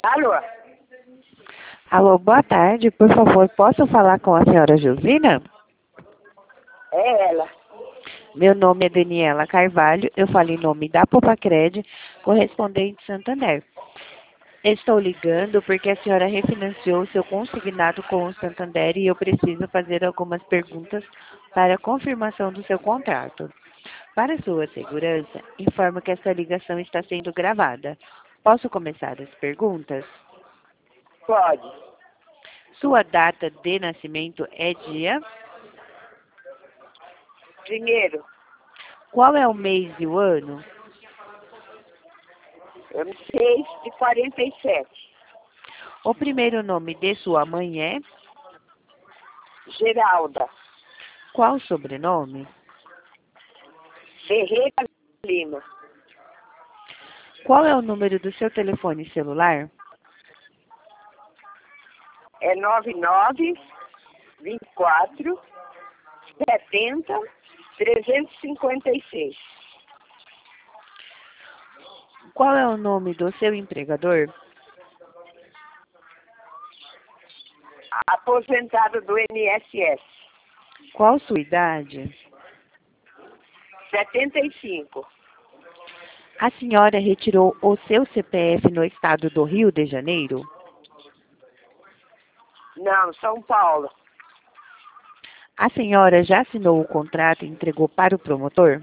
Alô? Alô, boa tarde. Por favor, posso falar com a senhora Josina? É ela. Meu nome é Daniela Carvalho. Eu falo em nome da Popacred, correspondente Santander. Estou ligando porque a senhora refinanciou o seu consignado com o Santander e eu preciso fazer algumas perguntas para confirmação do seu contrato. Para sua segurança, informo que esta ligação está sendo gravada. Posso começar as perguntas? Pode. Sua data de nascimento é dia? Primeiro, Qual é o mês e o ano? eu não sei de 47. O primeiro nome de sua mãe é? Geralda. Qual o sobrenome? Ferreira Lima. Qual é o número do seu telefone celular? É 99 24 70 356. Qual é o nome do seu empregador? Aposentado do INSS. Qual sua idade? 75. A senhora retirou o seu CPF no estado do Rio de Janeiro? Não, São Paulo. A senhora já assinou o contrato e entregou para o promotor?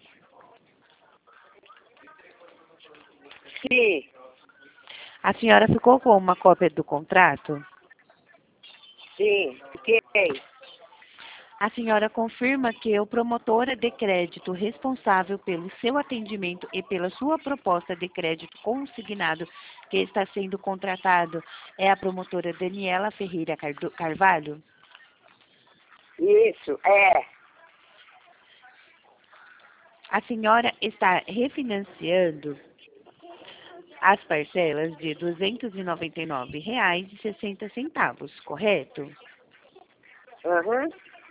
Sim, A senhora ficou com uma cópia do contrato? sim. Fiquei. A senhora confirma que o promotora de crédito responsável pelo seu atendimento e pela sua proposta de crédito consignado que está sendo contratado é a promotora Daniela Ferreira Carvalho? Isso, é. A senhora está refinanciando as parcelas de R$ 299,60, correto? Uhum.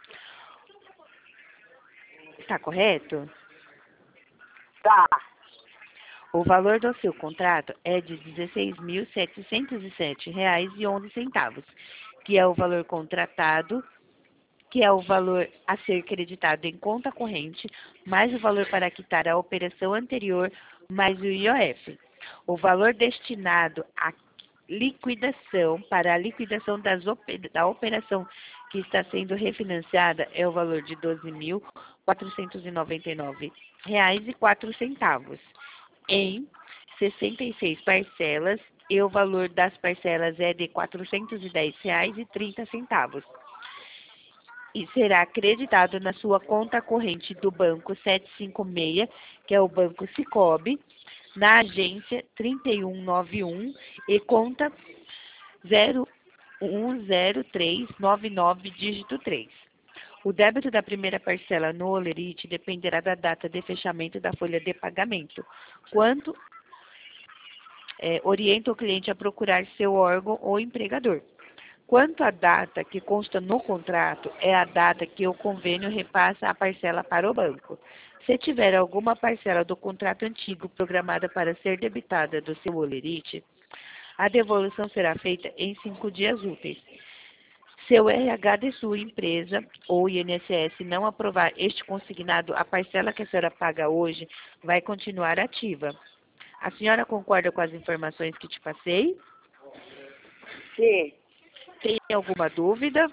Está correto? Tá. O valor do seu contrato é de R$ 16.707,11, que é o valor contratado, que é o valor a ser creditado em conta corrente, mais o valor para quitar a operação anterior, mais o IOF. O valor destinado à liquidação, para a liquidação da operação que está sendo refinanciada é o valor de R$ 12.499,04 em 66 parcelas e o valor das parcelas é de R$ 410,30 e será acreditado na sua conta corrente do Banco 756, que é o Banco Sicoob, na agência 3191 e conta 010399 dígito 3. O débito da primeira parcela no Olerite dependerá da data de fechamento da folha de pagamento, quanto orienta o cliente a procurar seu órgão ou empregador. Quanto à data que consta no contrato, é a data que o convênio repassa a parcela para o banco. Se tiver alguma parcela do contrato antigo programada para ser debitada do seu Olerite, a devolução será feita em 5 dias úteis. Se o RH de sua empresa ou INSS não aprovar este consignado, a parcela que a senhora paga hoje vai continuar ativa. A senhora concorda com as informações que te passei? Sim. Tem alguma dúvida?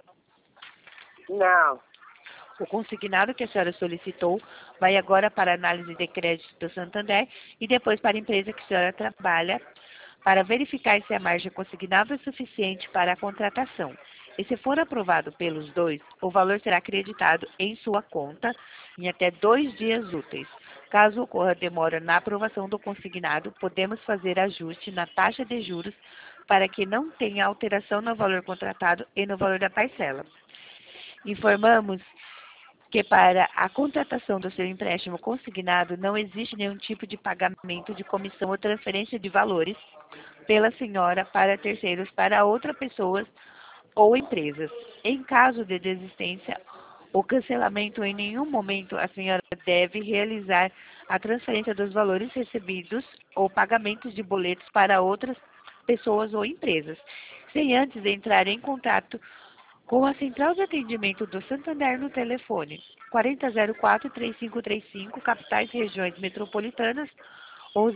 Não. O consignado que a senhora solicitou vai agora para a análise de crédito do Santander e depois para a empresa que a senhora trabalha para verificar se a margem consignada é suficiente para a contratação. E se for aprovado pelos dois, o valor será acreditado em sua conta em até 2 dias úteis. Caso ocorra demora na aprovação do consignado, podemos fazer ajuste na taxa de juros para que não tenha alteração no valor contratado e no valor da parcela. Informamos que para a contratação do seu empréstimo consignado não existe nenhum tipo de pagamento de comissão ou transferência de valores pela senhora para terceiros para outras pessoas ou empresas. Em caso de desistência ou cancelamento, em nenhum momento a senhora deve realizar a transferência dos valores recebidos ou pagamentos de boletos para outras pessoas ou empresas, sem antes entrar em contato com a central de atendimento do Santander no telefone 4004-3535, capitais e regiões metropolitanas, ou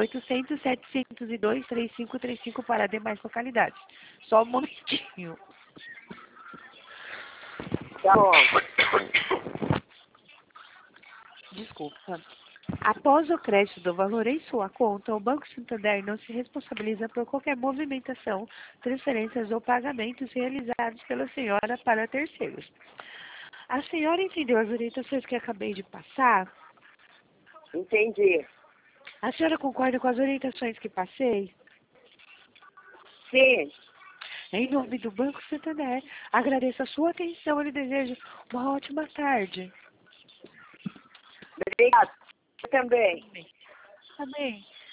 0800-702-3535 para demais localidades. Só um momentinho. Tá bom. Desculpa. Após o crédito do valor em sua conta, o Banco Santander não se responsabiliza por qualquer movimentação, transferências ou pagamentos realizados pela senhora para terceiros. A senhora entendeu as orientações que acabei de passar? Entendi. A senhora concorda com as orientações que passei? Sim. Em nome do Banco Santander, agradeço a sua atenção e lhe desejo uma ótima tarde. Obrigado. Eu também. Amém.